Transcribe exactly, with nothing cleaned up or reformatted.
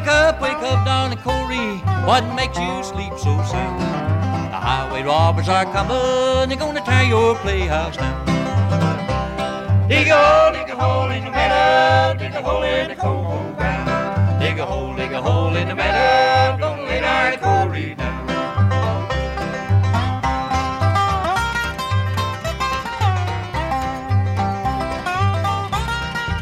up, wake up, darling Corey. What makes you sleep so sound? The highway robbers are coming. They're gonna tear your playhouse down. Dig a hole, dig a hole in the ground.